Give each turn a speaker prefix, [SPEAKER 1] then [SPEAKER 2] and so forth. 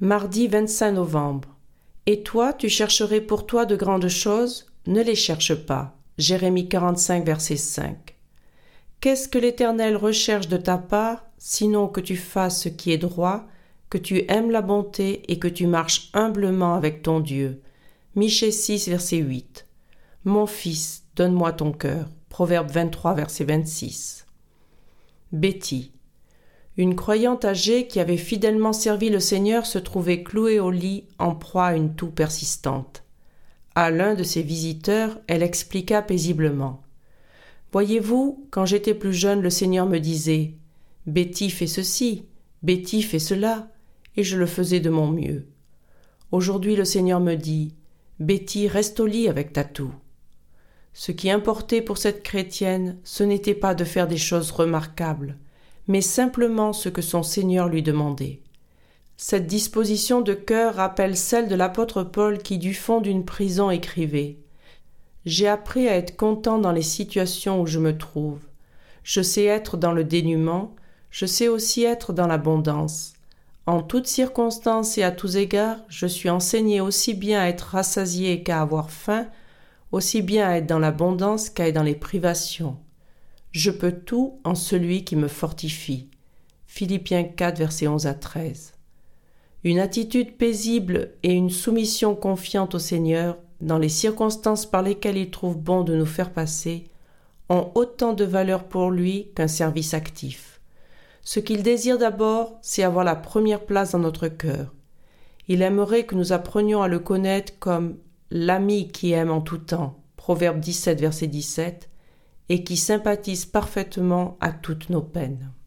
[SPEAKER 1] Mardi 25 novembre. Et toi, tu chercherais pour toi de grandes choses? Ne les cherche pas. Jérémie 45, verset 5. Qu'est-ce que l'Éternel recherche de ta part, sinon que tu fasses ce qui est droit, que tu aimes la bonté et que tu marches humblement avec ton Dieu. Michée 6, verset 8. Mon fils, donne-moi ton cœur. Proverbe 23, verset 26. Betty. Une croyante âgée qui avait fidèlement servi le Seigneur se trouvait clouée au lit en proie à une toux persistante. À l'un de ses visiteurs, elle expliqua paisiblement. « Voyez-vous, quand j'étais plus jeune, le Seigneur me disait « Betty fait ceci, Betty fait cela », et je le faisais de mon mieux. Aujourd'hui, le Seigneur me dit « Betty, reste au lit avec ta toux ». Ce qui importait pour cette chrétienne, ce n'était pas de faire des choses remarquables, mais simplement ce que son Seigneur lui demandait. Cette disposition de cœur rappelle celle de l'apôtre Paul qui, du fond d'une prison, écrivait « J'ai appris à être content dans les situations où je me trouve. Je sais être dans le dénuement, je sais aussi être dans l'abondance. En toutes circonstances et à tous égards, je suis enseigné aussi bien à être rassasié qu'à avoir faim, aussi bien à être dans l'abondance qu'à être dans les privations. Je peux tout en celui qui me fortifie. » Philippiens 4, versets 11 à 13. Une attitude paisible et une soumission confiante au Seigneur, dans les circonstances par lesquelles il trouve bon de nous faire passer, ont autant de valeur pour lui qu'un service actif. Ce qu'il désire d'abord, c'est avoir la première place dans notre cœur. Il aimerait que nous apprenions à le connaître comme l'ami qui aime en tout temps, Proverbe 17, verset 17, et qui sympathise parfaitement à toutes nos peines.